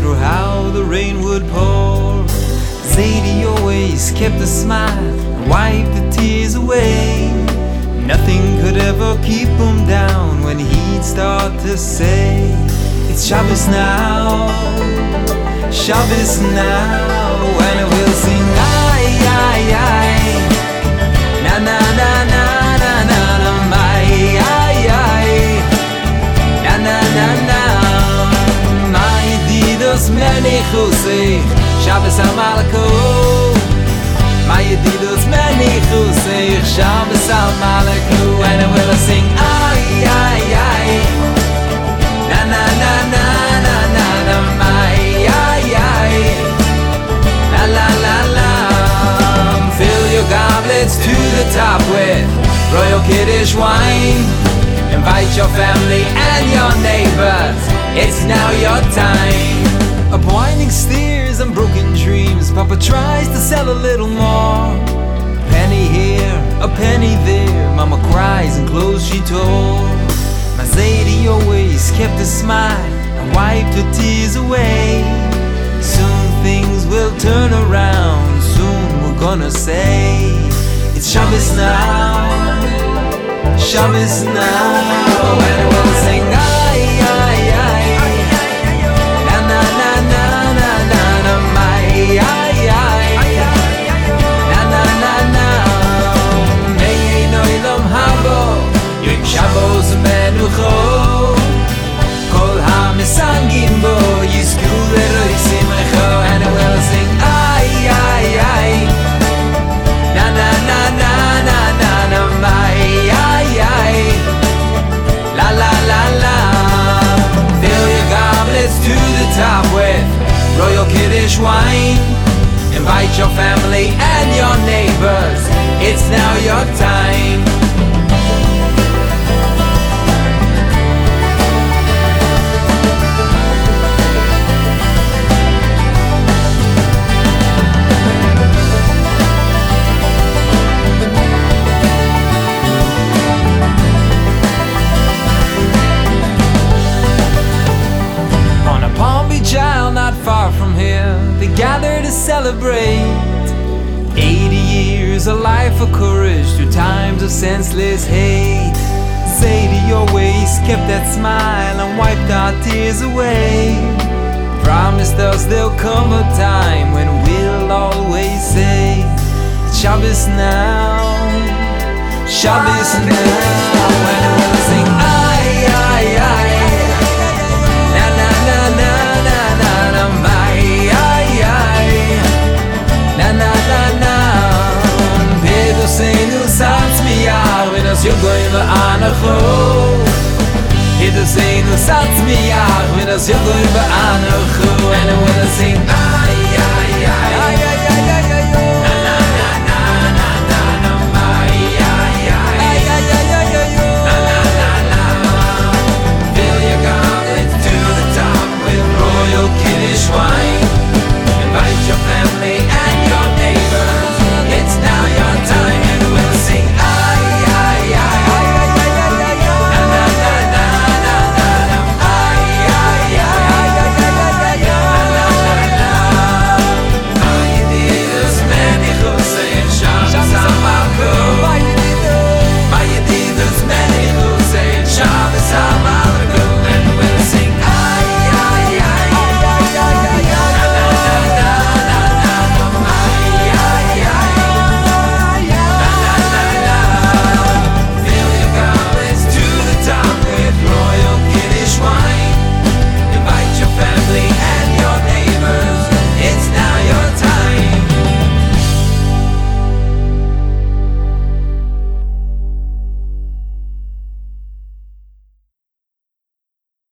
through how the rain would pour. Zadie always kept a smile and wiped the tears away. Nothing could ever keep him down when he'd start to say, it's Shabbos now, Shabbos now, and we'll sing ay, ay, ay, na na na na na na na, my ay, ay, na na na na, my Yedidos Menichusei, Shabbos HaMalko, my Yedidos Menichusei, Shabbos HaMalko, and we'll sing ay, ay, ay, na na na na na na na, my ay, ay, la la la la. Fill your goblets to the top with Royal Kiddush wine. Invite your family and your neighbors, it's now your time. Up winding stairs and broken dreams, Papa tries to sell a little more. Penny here, a penny there, Mama cries and clothes she tore. My Zadie always kept a smile and wiped her tears away. Soon things will turn around, soon we're gonna say, it's Shabbos now, Shabbos now, and we'll sing ay, ay, ay, na na na na na na na, my ay, ay, na na na na, mei noilom habo, yom Shabbos menucho, kol ha-mesangim bo, yizku leroi simcho, and we'll sing ay, ay, ay, na na na na na na na, my ay, ay, la la la la. Fill your goblets to the top with Royal Kiddush wine. Invite your family and your neighbors, it's now your time. Not far from here, they gather to celebrate 80 years, a life of courage through times of senseless hate. Zadie always kept that smile and wiped our tears away. Promised us there'll come a time when we'll always say, Shabbos now, Shabbos now, and we'll sing ay, ay, ay, na na na na na na na, my ay, ay, na na na na. Pedoseinu satzmiyach v'nos yogoyim v'anacho. Pedoseinu satzmiyach v'nos yogoyim v'anacho.